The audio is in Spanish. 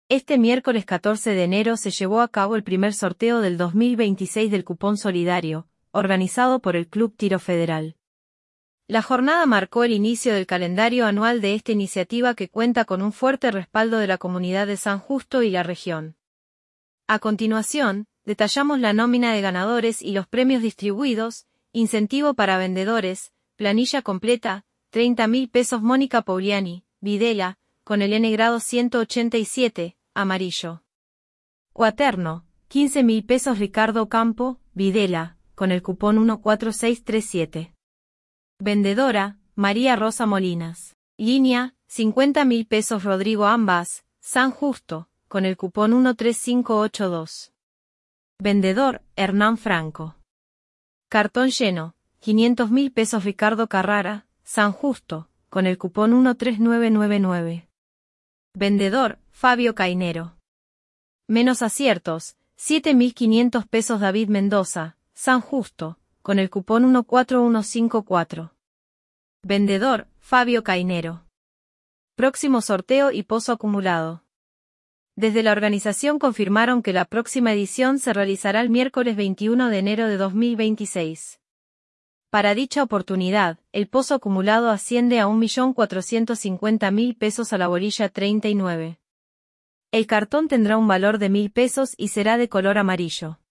Este miércoles 14 de enero se llevó a cabo el primer sorteo del 2026 del cupón solidario, organizado por el Club Tiro Federal. La jornada marcó el inicio del calendario anual de esta iniciativa que cuenta con un fuerte respaldo de la comunidad de San Justo y la región. A continuación, detallamos la nómina de ganadores y los premios distribuidos: incentivo para vendedores, planilla completa, 30.000 pesos Mónica Pauliani, Videla, con el N grado 187, amarillo. Cuaterno, 15.000 pesos Ricardo Campo, Videla, con el cupón 14637. Vendedora, María Rosa Molinas. Línea, 50.000 pesos Rodrigo Ambas, San Justo, con el cupón 13582. Vendedor, Hernán Franco. Cartón lleno, 500.000 pesos Ricardo Carrara, San Justo, con el cupón 13999. Vendedor, Fabio Cainero. Menos aciertos, 7.500 pesos David Mendoza, San Justo, con el cupón 14154. Vendedor, Fabio Cainero. Próximo sorteo y pozo acumulado. Desde la organización confirmaron que la próxima edición se realizará el miércoles 21 de enero de 2026. Para dicha oportunidad, el pozo acumulado asciende a 1.450.000 pesos a la bolilla 39. El cartón tendrá un valor de 1.000 pesos y será de color amarillo.